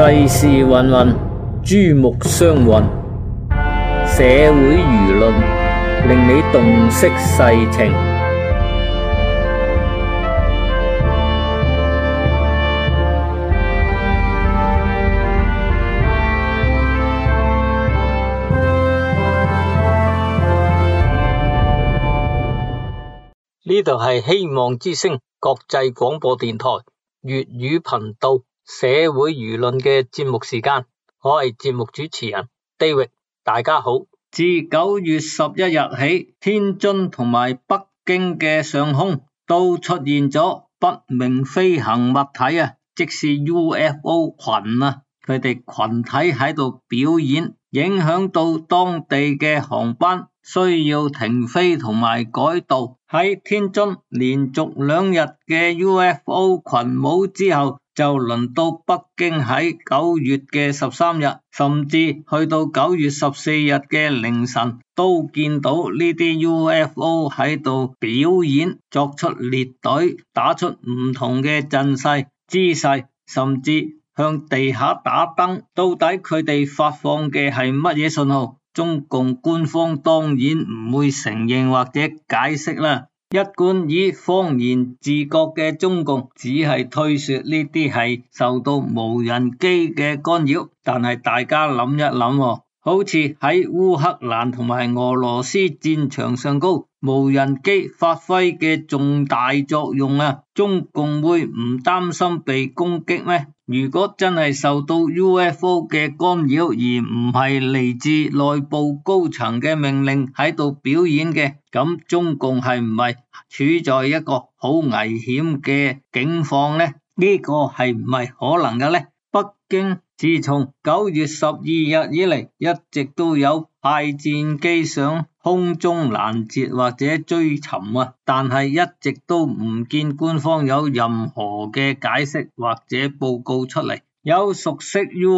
世事芸芸，珠目相混，社會輿論令你洞悉世情。呢度係希望之聲國際廣播電台粵語頻道社會輿論嘅節目時間，我係節目主持人 David， 大家好。自9月11日起，天津同埋北京嘅上空都出現咗不明飛行物體啊，即是 UFO 群啊，佢哋群體喺度表演，影響到當地嘅航班需要停飛同埋改道。喺天津連續2日嘅 UFO 群舞之後，就輪到北京喺9月嘅13日，甚至去到9月14日嘅凌晨，都見到呢啲 UFO 喺度表演，作出列隊，打出唔同嘅陣勢、姿勢，甚至向地下打燈。到底佢哋發放嘅係乜嘢信號？中共官方當然唔會承認或者解釋啦。一貫以謊言自覺嘅中共只係推說呢啲係受到無人機嘅干擾，但係大家諗一諗，好似喺烏克蘭同埋俄羅斯戰場上高，無人機發揮嘅重大作用啊，中共會唔擔心被攻擊咩？如果真係受到 UFO 嘅干擾，而唔係嚟自內部高層嘅命令喺度表演嘅，咁中共係唔係處在一個好危險嘅境況呢？呢個係唔係可能嘅呢？北京自從9月12日以嚟，一直都有派戰機上空中攔截或者追尋啊，但係一直都唔見官方有任何嘅解釋或者報告出嚟。有熟悉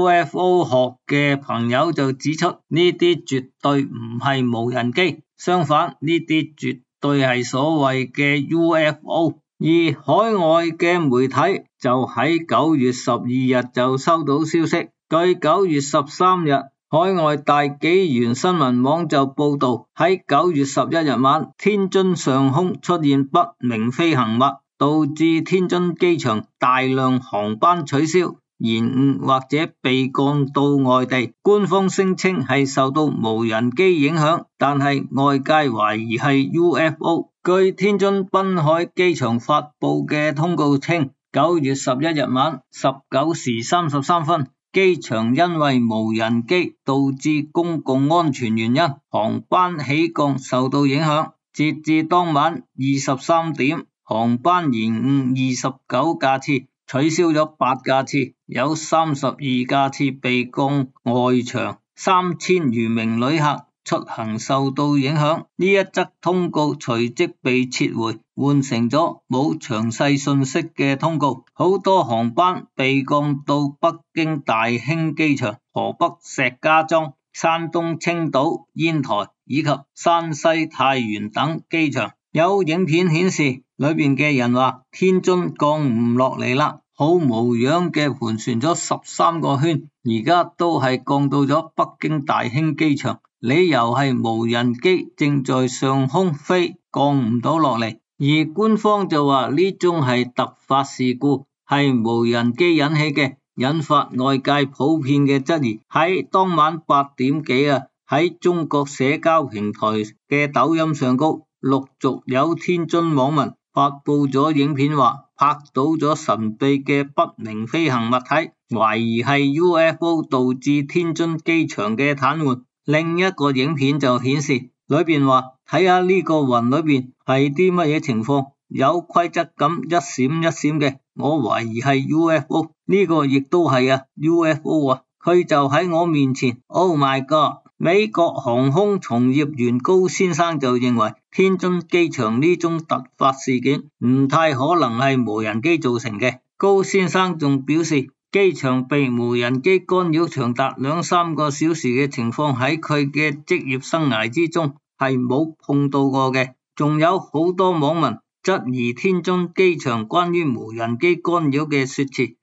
UFO 學嘅朋友就指出，呢啲絕對唔係無人機，相反呢啲絕對係所謂嘅 UFO。而海外嘅媒體就喺9月12日就收到消息，據9月13日海外大紀元新聞網就報道，喺9月11日晚，天津上空出現不明飛行物，導致天津機場大量航班取消、延誤或者被降到外地。官方聲稱係受到無人機影響，但係外界懷疑係 UFO。據天津濱海機場發佈嘅通告稱，9月11日晚19時33分，機場因為無人機導致公共安全原因，航班起降受到影響。截至當晚23點，航班延誤29架次，取消咗8架次，有32架次被降外場，3000餘名旅客出行受到影響。呢一則通告隨即被撤回，換成咗冇詳細信息嘅通告。好多航班被降到北京大興機場、河北石家莊、山東青島、煙台以及山西太原等機場。有影片顯示，裏邊嘅人話天津降唔落嚟啦，好無樣嘅盤旋咗13個圈，而家都係降到咗北京大興機場。理由係無人機正在上空飛，降唔到落嚟，而官方就話呢種係突發事故，係無人機引起嘅，引發外界普遍嘅質疑。喺當晚8點幾啊，喺中國社交平台嘅抖音上高，陸續有天津網民發佈咗影片，話拍到咗神秘嘅不明飛行物體，懷疑係 UFO 導致天津機場嘅癱瘓。另一個影片就顯示，裏邊話睇下呢個雲裏邊係啲乜嘢情況，有規則咁一閃一閃嘅，我懷疑係 UFO。呢個亦都係啊 UFO 啊，佢就喺我面前。Oh my god！ 美國航空從業員高先生就認為，天津機場呢種突發事件唔太可能係無人機造成嘅。高先生仲表示，機場被無人機干擾長達2-3個小時嘅情況喺佢嘅職業生涯之中係冇碰到過嘅。仲有好多網民質疑天津機場關於無人機干擾嘅說辭，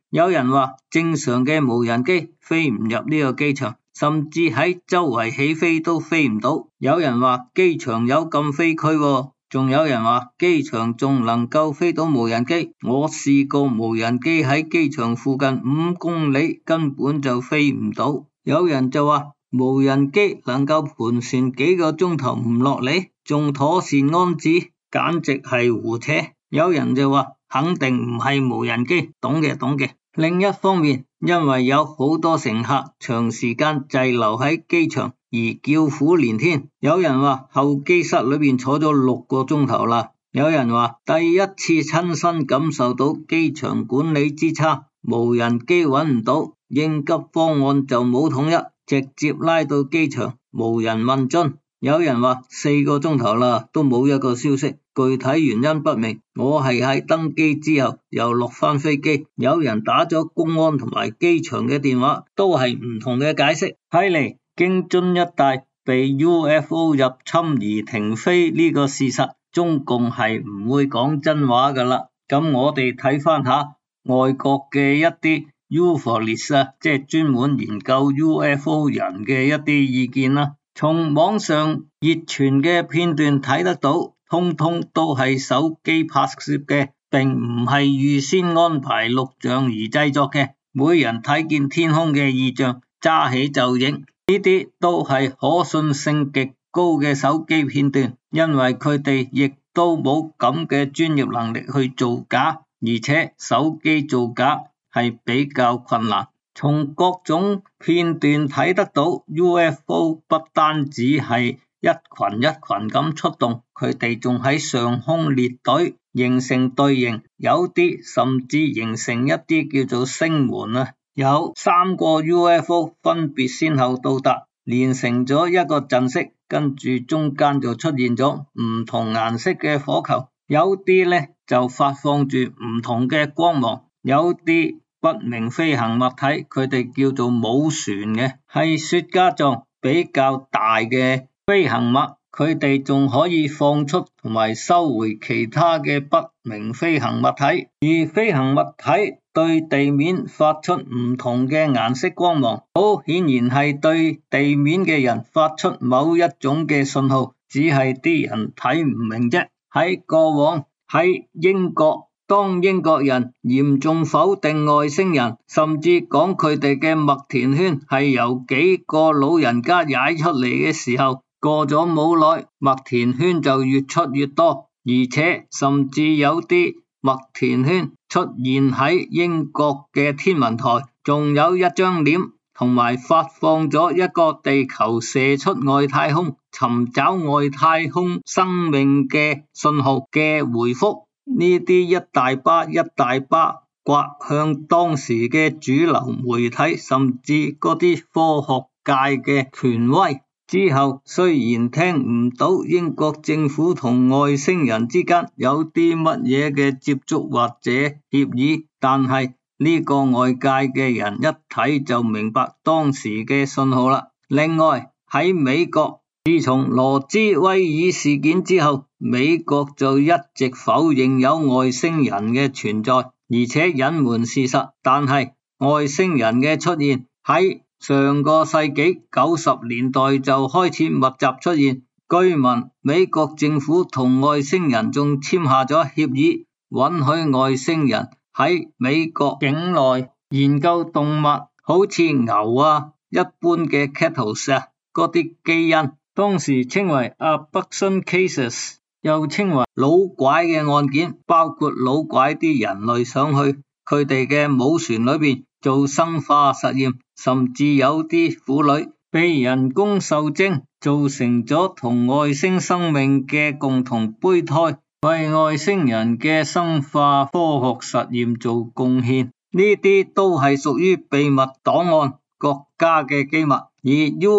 有人話正常嘅無人機飛唔入呢個機場，甚至喺周圍起飛都飛唔到。有人話機場有禁飛區喎，仲有人話機場仲能夠飛到無人機。我試過無人機喺機場附近5公里根本就飛唔到。有人就話無人機能夠盤旋幾個鐘頭唔落嚟，仲妥善安置，簡直係胡扯。有人就話肯定唔係無人機，懂嘅。另一方面，因為有好多乘客長時間滯留喺機場而叫苦連天，有人話候機室裏邊坐咗6個鐘頭啦，有人話第一次親身感受到機場管理之差，無人機揾唔到，應急方案就冇統一，直接拉到機場無人問津。有人話4個鐘頭啦，都冇一個消息，具體原因不明。我係喺登機之後又落翻飛機，有人打咗公安同埋機場嘅電話，都係唔同嘅解釋。睇嚟京津一帶被 UFO 入侵而停飛呢個事實，中共係唔會講真話噶啦。咁我哋睇翻下外國嘅一啲 UFOist 啊，即係專門研究 UFO 人嘅一啲意見啦。從網上熱傳嘅片段睇得到，通通都係手機拍攝嘅，並唔係預先安排錄像而製作嘅。每人睇見天空嘅異象，揸起就影，呢啲都係可信性極高嘅手機片段，因為佢哋亦都冇咁嘅專業能力去造假，而且手機造假係比較困難。從各種片段睇得到 UFO 不單止係一群一群咁出動，佢哋仲喺上空列隊形成隊形，有啲甚至形成一啲叫做星門啊，有3個 UFO 分別先後到達，連成咗一個陣式，跟住中間就出現咗唔同顏色嘅火球，有啲呢就發放住唔同嘅光芒，有啲不明飛行物體，佢哋叫做母船嘅，係雪茄狀比較大嘅飛行物，佢哋仲可以放出同埋收回其他嘅不明飛行物體，而飛行物體對地面發出唔同嘅顏色光芒，好顯然係對地面嘅人發出某一種嘅信號，只係啲人睇唔明啫。喺過往喺英國，當英國人嚴重否定外星人，甚至講佢哋嘅麥田圈係由幾個老人家踩出嚟嘅時候，過咗冇耐，麥田圈就越出越多，而且甚至有啲麥田圈出現喺英國嘅天文台，仲有一張臉，同埋發放咗一個地球射出外太空，尋找外太空生命嘅信號嘅回覆。呢啲一大巴刮向當時嘅主流媒體，甚至嗰啲科學界嘅權威。之後雖然聽唔到英國政府同外星人之間有啲乜嘢嘅接觸或者協議，但係呢個外界嘅人一睇就明白當時嘅信號啦。另外喺美國，自從羅茲威爾事件之後，美國就一直否認有外星人嘅存在，而且隱瞞事實。但係外星人嘅出現喺上個世紀90年代就開始密集出現。據聞美國政府同外星人仲簽下咗協議，允許外星人喺美國境內研究動物，好似牛啊，一般嘅 cattle 啊，嗰啲基因，當時稱為 abduction cases， 又稱為老拐嘅案件，包括老拐啲人類上去佢哋嘅母船裏邊做生化實驗，甚至有啲婦女被人工受精，造成咗同外星生命嘅共同胚胎，為外星人嘅生化科學實驗做貢獻。呢啲都係屬於秘密檔案，國家嘅機密。而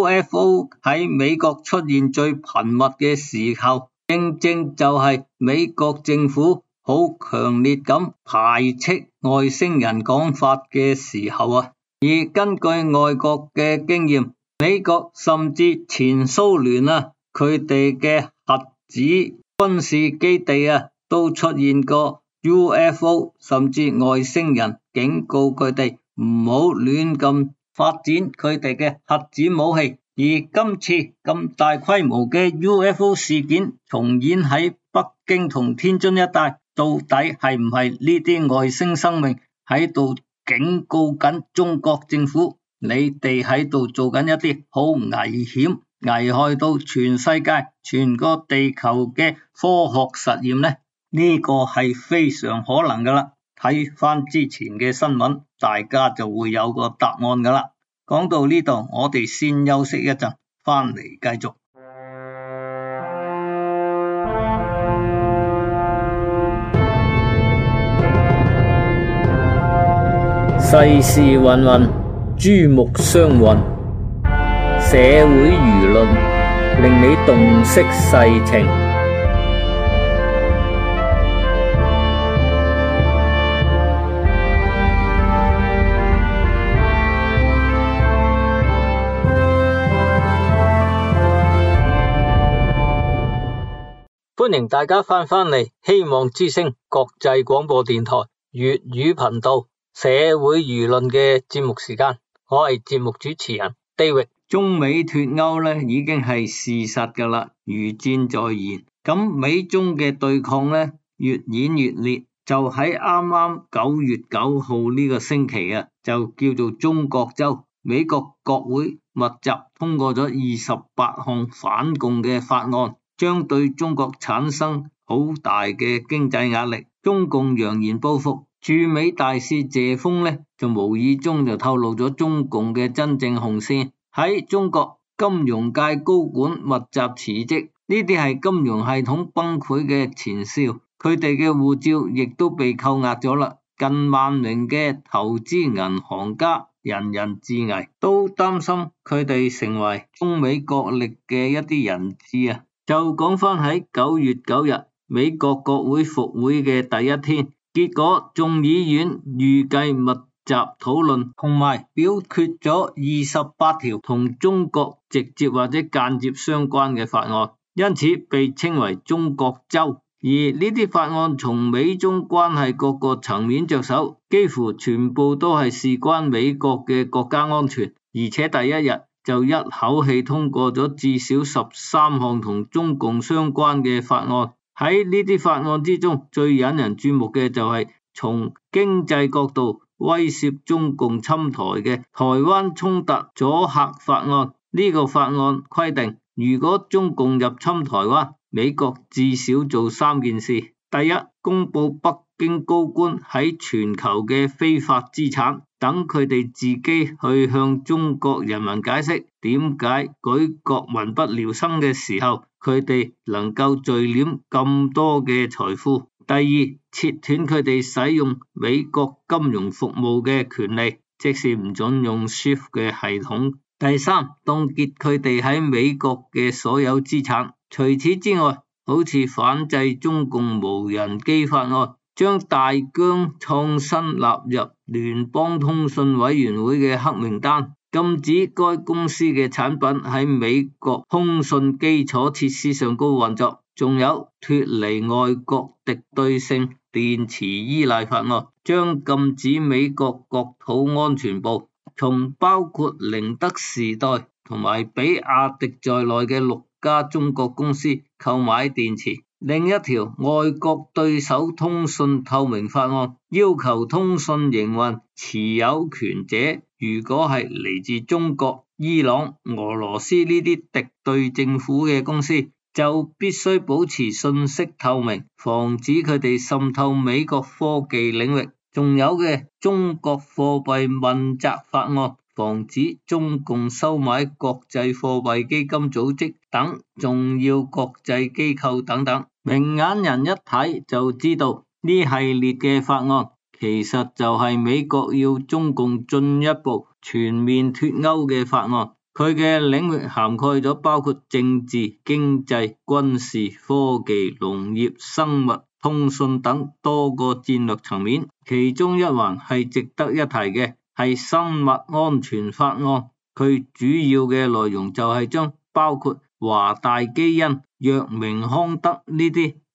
UFO 喺美國出現最頻密嘅時候，正正就係美國政府好強烈咁排斥外星人講法嘅時候啊。而根據外國嘅經驗，美國甚至前蘇聯啊，佢哋嘅核子軍事基地啊，都出現過 UFO 甚至外星人，警告佢哋唔好亂咁發展佢哋嘅核子武器。而今次咁大規模嘅 UFO 事件重演喺北京同天津一帶，到底係唔係呢啲外星生命喺度警告緊中國政府，你哋喺度做緊一啲好危險、危害到全世界、全個地球嘅科學實驗呢？呢個係非常可能噶啦。睇翻之前嘅新聞，大家就會有個答案噶啦。講到呢度，我哋先休息一陣，翻嚟繼續。 世事芸芸，珠目相混，社會輿論令你洞悉世情。歡迎大家翻嚟希望之聲國際廣播電台粵語頻道社會輿論嘅節目時間，我係節目主持人 David。 中美脫歐咧已經係事實噶啦，如箭在弦。咁美中嘅對抗咧越演越烈，就喺啱啱9月9號呢個星期啊，就叫做中國週，美國國會密集通過咗28項反共嘅法案，將對中國產生好大嘅經濟壓力。中共揚言報復，駐美大使謝鋒呢就無意中就透露咗中共嘅真正紅線。喺中國金融界高管密集辭職，呢啲係金融系統崩潰嘅前兆，佢哋嘅護照亦都被扣押咗啦。近萬名嘅投資銀行家人人自危，都擔心佢哋成為中美角力嘅一啲人質啊。就講翻喺9月9日美國國會復會嘅第一天，結果眾議院預計密集討論同埋表決咗28條同中國直接或者間接相關嘅法案，因此被稱為中國週。而呢啲法案從美中關係各個層面着手，幾乎全部都係事關美國嘅國家安全，而且第一日就一口氣通過咗至少13項同中共相關嘅法案。喺呢啲法案之中，最引人注目嘅就係從經濟角度威懾中共侵台嘅台灣衝突阻嚇法案。呢個法案規定，如果中共入侵台灣，美國至少做3件事。第一，公布北京高官喺全球嘅非法資產，等佢哋自己去向中國人民解釋點解舉國民不聊生嘅時候，佢哋能夠聚斂咁多嘅財富。第二，切斷佢哋使用美國金融服務嘅權利，即是唔准用 SWIFT 嘅系統。第三，凍結佢哋喺美國嘅所有資產。除此之外，好似反制中共無人機法案，將大疆創新納入聯邦通訊委員會嘅黑名單，禁止該公司嘅產品喺美國通訊基礎設施上高運作。仲有脫離外國敵對性電池依賴法案，將禁止美國國土安全部從包括寧德時代同埋比亞迪在內嘅6家中國公司購買電池。另一條外國對手通訊透明法案，要求通訊營運持有權者如果係嚟自中國、伊朗、俄羅斯呢啲敵對政府嘅公司，就必須保持信息透明，防止佢哋滲透美國科技領域。仲有嘅中國貨幣問責法案，防止中共收買國際貨幣基金組織等重要國際機構等等。明眼人一睇就知道，呢系列嘅法案其實就係美國要中共進一步全面脫歐嘅法案。佢嘅領域涵蓋咗包括政治、經濟、軍事、科技、農業、生物、通訊等多個戰略層面。其中一環係值得一提嘅，係生物安全法案。佢主要嘅內容就係將包括華大基因、藥明康德呢啲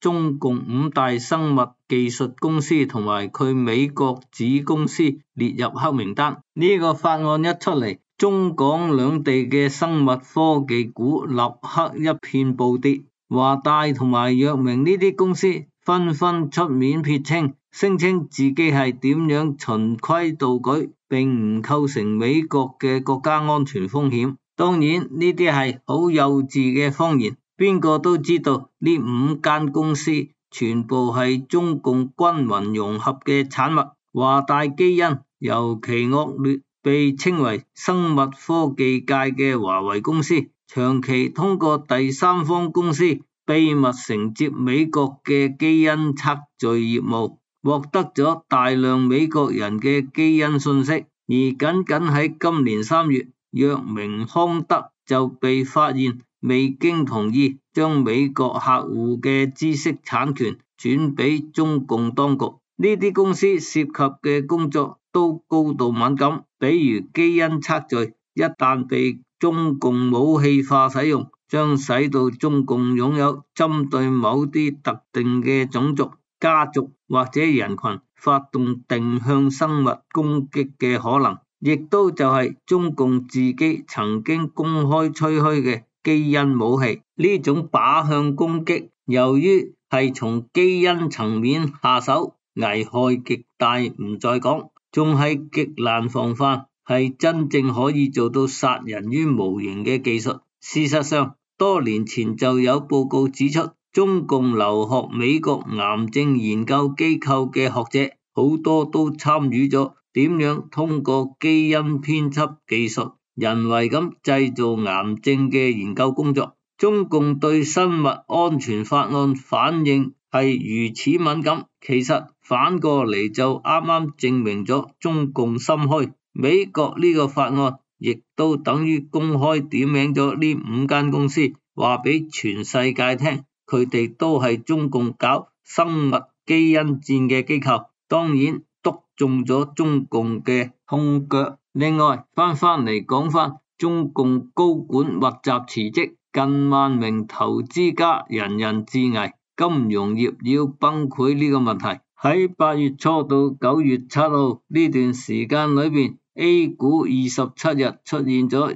中共5大生物技術公司同埋佢美國子公司列入黑名單。呢個法案一出嚟，中港兩地嘅生物科技股立刻一片暴跌。華大同埋藥明呢啲公司紛紛出面撇清，聲稱自己係點樣循規蹈矩，並唔構成美國嘅國家安全風險。當然呢啲係好幼稚嘅謊言，邊個都知道呢5間公司全部係中共均勻融合嘅產物。華大基因尤其惡劣，被稱為生物科技界嘅華為公司，長期通過第三方公司秘密承接美國嘅基因測序業務，獲得咗大量美國人嘅基因信息。而僅喺今年3月，藥明康德就被發現未經同意將美國客戶嘅知識產權轉俾中共當局。呢啲公司涉及嘅工作都高度敏感，比如基因測序一旦被中共武器化使用，將使到中共擁有針對某啲特定嘅種族、家族或者人群發動定向生物攻擊嘅可能，亦都就係中共自己曾經公開吹噓嘅基因武器。呢種靶向攻擊，由於係從基因層面下手，危害極大唔再講，仲係極難防範，係真正可以做到殺人於無形嘅技術。事實上，多年前就有報告指出，中共留學美國癌症研究機構嘅學者好多都參與咗點樣通過基因編輯技術人為咁製造癌症嘅研究工作。中共對生物安全法案反應係如此敏感，其實反過嚟就啱啱證明咗中共心虛。美國呢個法案亦都等於公開點名咗呢5間公司，話俾全世界聽，佢哋都係中共搞生物基因戰嘅機構，當然篤中咗中共嘅痛腳。另外翻嚟講翻，中共高管密集辭職，近萬名投資家人人自危，金融業要崩潰呢個問題。喺8月初到9月7號呢段時間裏邊，A 股27日出現咗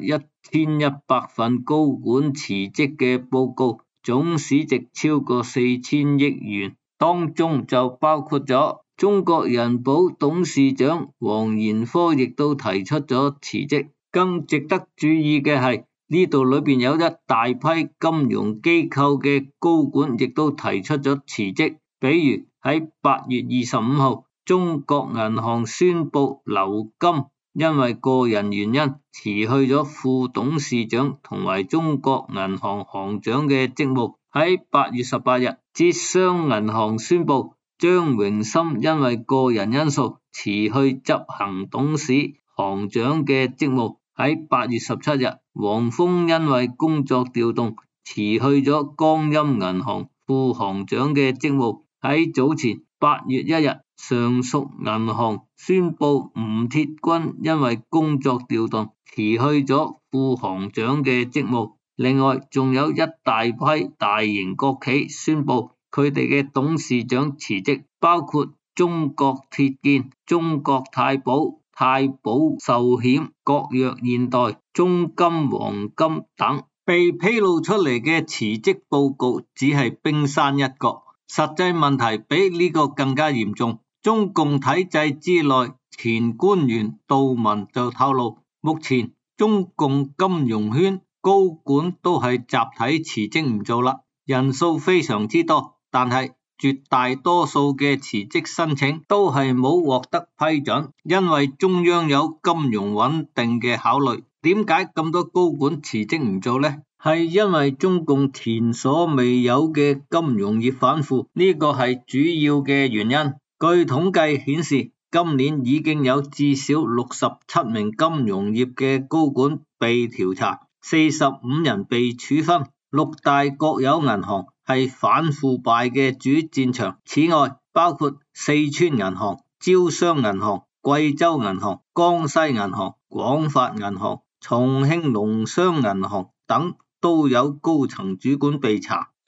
1100份高管辭職嘅報告，總市值超過4000億元，當中就包括咗中國人保董事長黃延科亦都提出咗辭職。更值得注意嘅係，呢度裏邊有一大批金融機構嘅高管亦都提出咗辭職，比如喺8月25號，中國銀行宣布劉金因為個人原因辭去咗副董事長同埋中國銀行行長嘅職務。喺8月18日，浙商銀行宣布張榮森因為個人因素辭去執行董事行長嘅職務。喺8月17日，黃蜂因為工作調動辭去咗江陰銀行副行長嘅職務。喺早前8月1日，常熟銀行宣布吳鐵軍因為工作調動辭去咗副行長嘅職務。另外仲有一大批大型國企宣布佢哋嘅董事長辭職，包括中國鐵建、中國太保、太保壽險、國藥現代、中金黃金等。被披露出嚟嘅辭職報告只係冰山一角，實際問題比呢個更加嚴重。中共體制之內，前官員杜文就透露，目前中共金融圈高管都係集體辭職唔做啦，人數非常之多，但係絕大多數嘅辭職申請都係冇獲得批准，因為中央有金融穩定嘅考慮。點解咁多高管辭職唔做呢？係因為中共前所未有嘅金融業反腐，呢個係主要嘅原因。據統計顯示，今年已經有至少67名金融業嘅高管被調查，45人被處分。6大國有銀行係反腐敗嘅主戰場，此外包括四川銀行、招商銀行、貴州銀行、江西銀行、廣發銀行、重慶農商銀行等都有高層主管被查。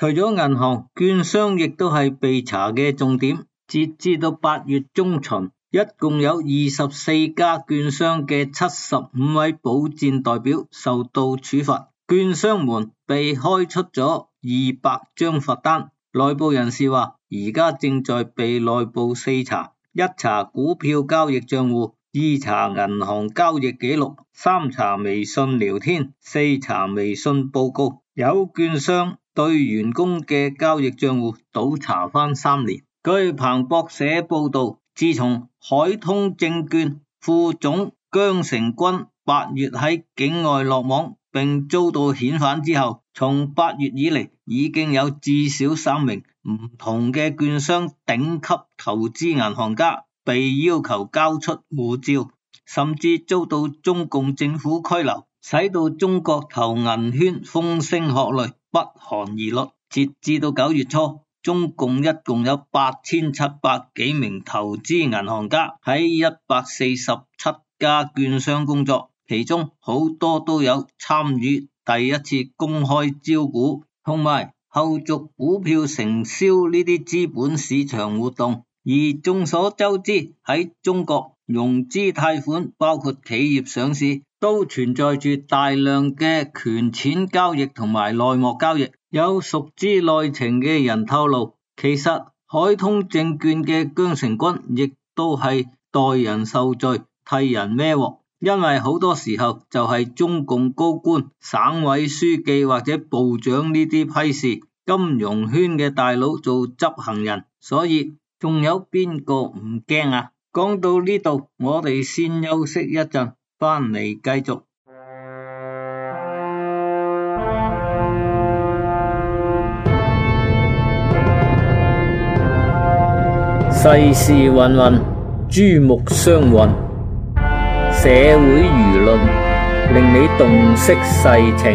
除咗銀行，券商亦都係被查嘅重點。截至到8月中旬，一共有24家券商嘅75位保薦代表受到處罰，券商們被開出咗200張罰單。內部人士話，而家正在被內部4查，一查股票交易賬戶，2查銀行交易記錄，3查微信聊天，4查微信報告。有券商對員工嘅交易賬戶倒查返3年。據彭博社報道，自從海通證券副總姜成軍8月喺境外落網並遭到遣返之後，從8月以嚟已經有至少3名唔同嘅券商頂級投資銀行家被要求交出護照，甚至遭到中共政府拘留，使到中國投銀圈風聲鶴唳，不寒而慄。截至到9月初，中共一共有8700幾名投資銀行家喺147家券商工作，其中好多都有參與第一次公開招股同埋後續股票承銷呢啲資本市場活動。而眾所周知，喺中國融資貸款包括企業上市都存在住大量嘅權錢交易同埋內幕交易。有熟知內情嘅人透露，其實海通證券嘅姜成軍亦都係代人受罪，替人孭鑊，因為好多時候就係中共高官、省委書記或者部長呢啲批示，金融圈嘅大佬做執行人，所以仲有邊個唔驚啊？講到呢度，我哋先休息一陣，返嚟繼續。 世事芸芸，珠目相混，社會輿論令你洞悉世情。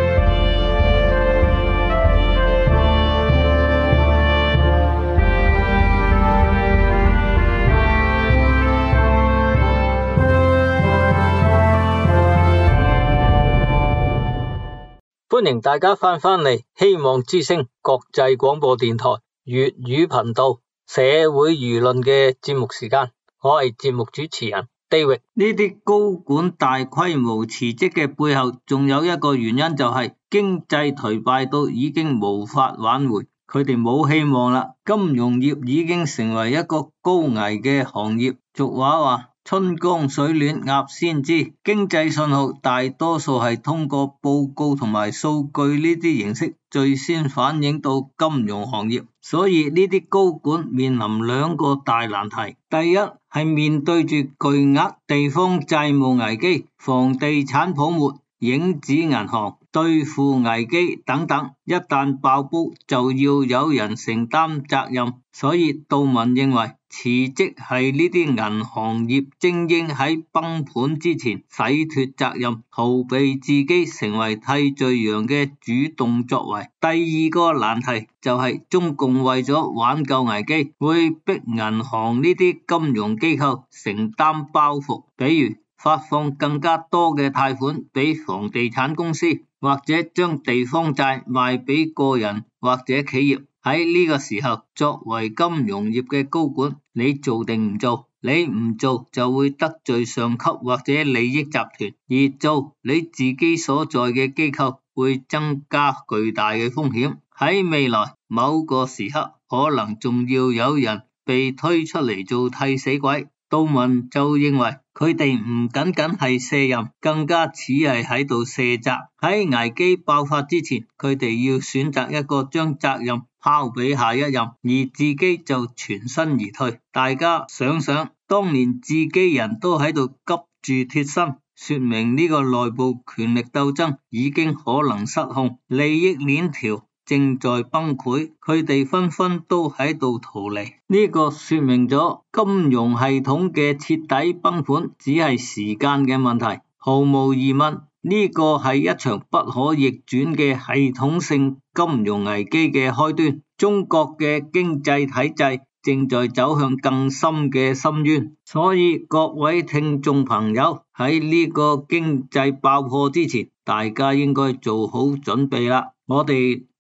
歡迎大家翻嚟希望之聲國際廣播電台粵語頻道社會輿論嘅節目時間，我係節目主持人 David。 呢啲高管大規模辭職嘅背後，仲有一個原因，就係經濟頹敗到已經無法挽回，佢哋冇希望啦。金融業已經成為一個高危嘅行業。俗話話，春江水暖鴨先知，經濟信號大多數係通過報告同埋數據呢啲形式最先反映到金融行業，所以呢啲高管面臨2個大難題。第一係面對住巨額地方債務危機、房地產泡沫、影子銀行、兌付危機等等，一旦爆煲就要有人承擔責任。所以杜文認為辭職係呢啲銀行業精英喺崩盤之前洗脫責任，逃避自己成為替罪羊嘅主動作為。第二個難題就係中共為咗挽救危機，會逼銀行呢啲金融機構承擔包袱，比如發放更加多嘅貸款俾房地產公司，或者將地方債賣俾個人或者企業。喺呢個時候，作為金融業嘅高管，你做定唔做？你唔做就會得罪上級或者利益集團，而做你自己所在嘅機構會增加巨大嘅風險。喺未來某個時刻，可能仲要有人被推出嚟做替死鬼。杜文就認為佢哋唔僅僅係卸任，更加似係喺度卸責。喺危機爆發之前，佢哋要選擇一個將責任拋俾下一任，而自己就全身而退。大家想想，當年自己人都喺度急住脫身，說明呢個內部權力鬥爭已經可能失控，利益鏈條正在崩潰，佢哋紛紛都喺度逃離。呢個說明咗金融系統嘅徹底崩盤只係時間嘅問題。毫無疑問，呢個係一場不可逆轉嘅系統性金融危機嘅開端。中國嘅經濟體制正在走向更深嘅深淵，所以各位聽眾朋友，喺呢個經濟爆破之前，大家應該做好準備啦。我哋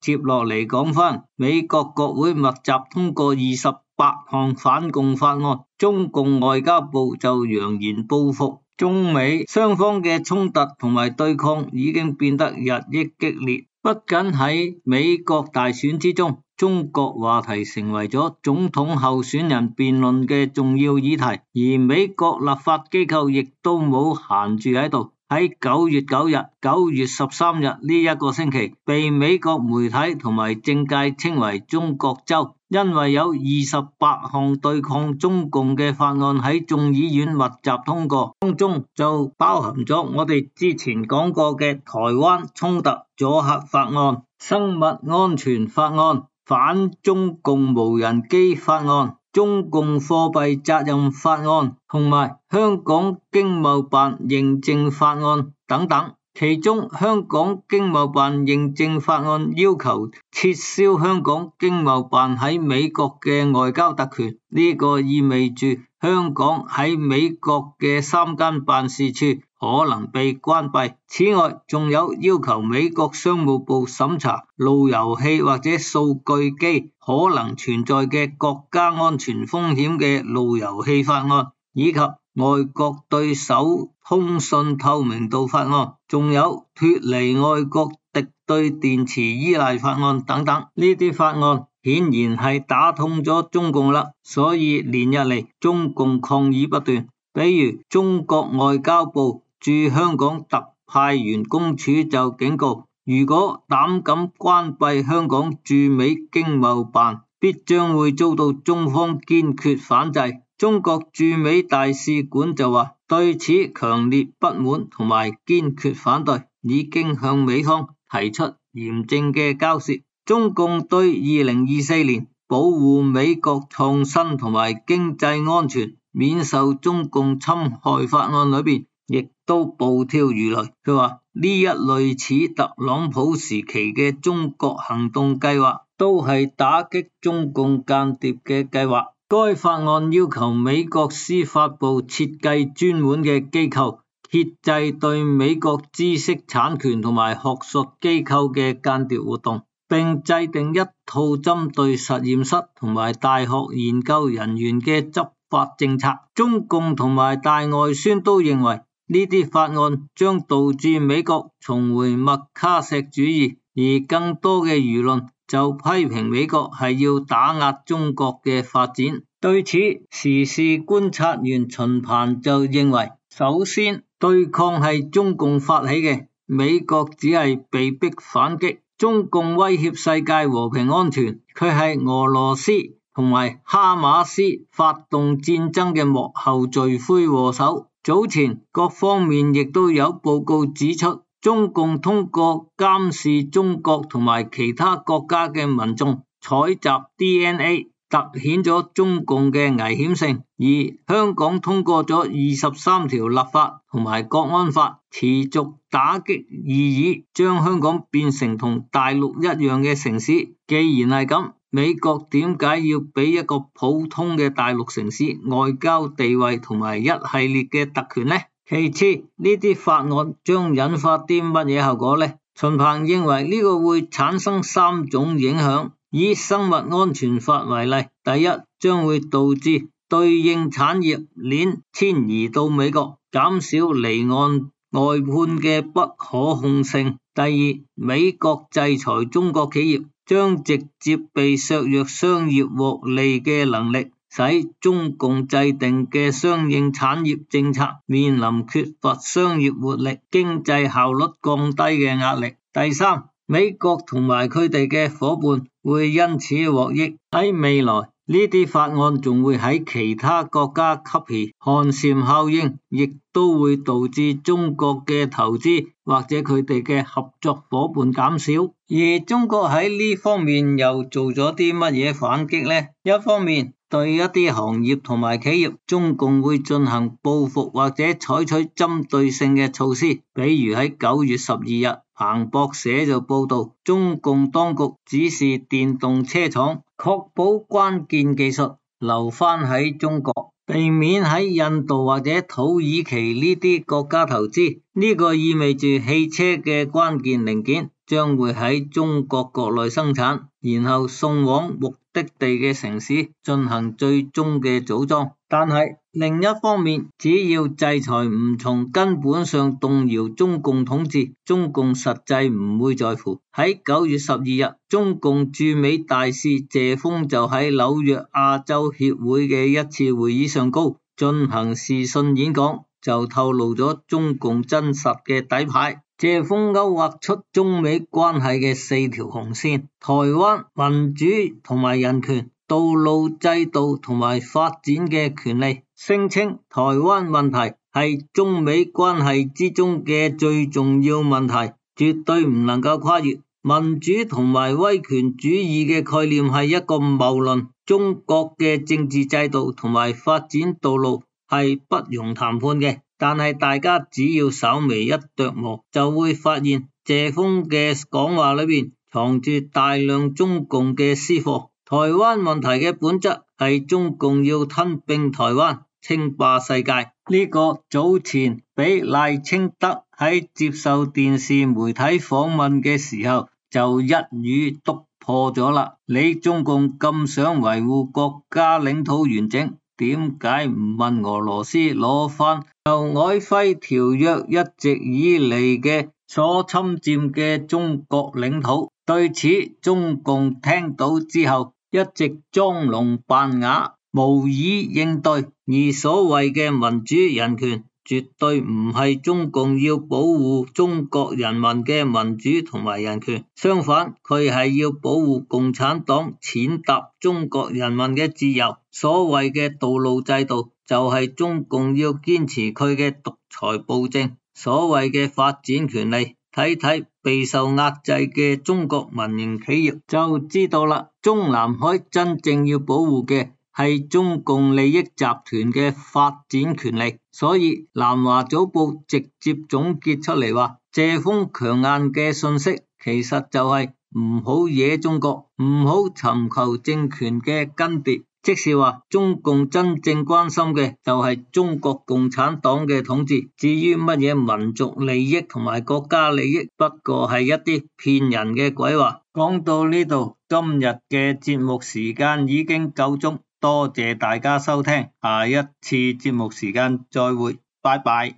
接落嚟講返，美國國會密集通過28項反共法案，中共外交部就揚言報復。中美雙方嘅衝突同埋對抗已經變得日益激烈，不僅喺美國大選之中，中國話題成為咗總統候選人辯論嘅重要議題，而美國立法機構亦都冇閒住喺度。喺9月9日、9月13日呢一個星期，被美國媒體同埋政界稱為中國週，因為有28項對抗中共嘅法案喺眾議院密集通過，當中就包含咗我哋之前講過嘅台灣衝突阻嚇法案、生物安全法案、反中共無人機法案、中共貨幣責任法案同埋香港經貿辦認證法案等等。其中香港經貿辦認證法案要求撤銷香港經貿辦喺美國嘅外交特權，呢個意味住香港喺美國嘅3間辦事處可能被關閉。此外，仲有要求美國商務部審查路由器或者數據機可能存在嘅國家安全風險嘅路由器法案，以及外國對手通訊透明度法案，仲有脫離外國敵對電池依賴法案等等。呢啲法案顯然係打通咗中共啦，所以連日嚟中共抗議不斷。比如中國外交部駐香港特派員公署就警告，如果膽敢關閉香港駐美經貿辦，必將會遭到中方堅決反制。中國駐美大使館就話，對此強烈不滿同埋堅決反對，已經向美方提出嚴正嘅交涉。中共對2024年保護美國創新同埋經濟安全免受中共侵害法案裏邊，亦都暴跳如雷。佢話呢一類似特朗普時期嘅中國行動計劃，都係打擊中共間諜嘅計劃。該法案要求美國司法部設計專門嘅機構，遏制對美國知識產權同埋學術機構嘅間諜活動，並制定一套針對實驗室同埋大學研究人員嘅執法政策。中共同埋大外宣都認為呢啲法案將導致美國重回麥卡錫主義，而更多嘅輿論就批評美國係要打壓中國嘅發展。對此，時事觀察員秦鵬就認為，首先對抗係中共發起嘅，美國只係被逼反擊。中共威脅世界和平安全，佢係俄羅斯同埋哈馬斯發動戰爭嘅幕後罪魁禍首。早前各方面亦都有報告指出，中共通過監視中國同埋其他國家嘅民眾採集 DNA， 凸顯咗中共嘅危險性。而香港通過咗23條立法同埋國安法，持續打擊異議，將香港變成同大陸一樣嘅城市。既然係咁，美國點解要俾一個普通嘅大陸城市外交地位同埋一系列嘅特權呢？其次，呢啲法案將引發啲乜嘢後果呢？秦鵬認為呢個會產生3種影響。以生物安全法為例，第一，將會導致對應產業鏈遷移到美國，減少離岸外判嘅不可控性。第二，美國制裁中國企業，將直接被削弱商業獲利嘅能力，使中共制定嘅相應產業政策面臨缺乏商業活力、經濟效率降低嘅壓力。第三，美國同埋佢哋嘅夥伴會因此獲益。喺未來，呢啲法案仲會喺其他國家吸氣，寒蟬效應亦都會導致中國嘅投資或者佢哋嘅合作夥伴減少。而中國喺呢方面又做咗啲乜嘢反擊呢？一方面，對一啲行業同埋企業，中共會進行報復或者採取針對性嘅措施。比如喺9月12日，彭博社就報道，中共當局指示電動車廠確保關鍵技術留返喺中國，避免喺印度或者土耳其呢啲國家投資。 呢個意味住汽車嘅關鍵零件將會喺中國國內生產，然後送往目的地嘅城市進行最終嘅組裝。但係另一方面，只要制裁唔從根本上動搖中共統治，中共實際唔會在乎。喺9月12日，中共駐美大使謝鋒就喺紐約亞洲協會嘅一次會議上進行視訊演講，就透露咗中共真實嘅底牌。謝鋒勾畫出中美關係嘅4條紅線：台灣、民主同埋人權、道路制度同埋發展嘅權利，聲稱台灣問題係中美關係之中嘅最重要問題，絕對唔能夠跨越。民主同埋威權主義嘅概念係一個謬論，中國嘅政治制度同埋發展道路係不容談判嘅。但係大家只要稍微一琢磨，就會發現謝鋒嘅講話裏邊藏住大量中共嘅私貨。台灣問題嘅本質係中共要吞併台灣，稱霸世界。呢個早前俾賴清德喺接受電視媒體訪問嘅時候就一語篤破咗啦。你中共咁想維護國家領土完整，點解唔問俄羅斯攞翻由瑋瑋條約一直以嚟嘅所侵佔嘅中國領土？對此，中共聽到之後一直裝聾扮啞，無以應對。而所謂嘅民主人權，絕對唔係中共要保護中國人民嘅民主同埋人權，相反，佢係要保護共產黨踐踏中國人民嘅自由。所謂嘅道路制度，就係中共要堅持佢嘅獨裁暴政。所謂嘅發展權利，睇睇備受壓制嘅中國民營企業就知道啦。中南海真正要保護嘅係中共利益集團嘅發展權利，所以南華早報直接總結出嚟話，謝鋒強硬嘅信息其實就係唔好惹中國，唔好尋求政權嘅更迭，即是話中共真正關心嘅就係中國共產黨嘅統治，至於乜嘢民族利益同埋國家利益，不過係一啲騙人嘅鬼話。講到呢度，今日嘅節目時間已經夠鐘。多謝大家收聽，下一次節目時間再會，拜拜。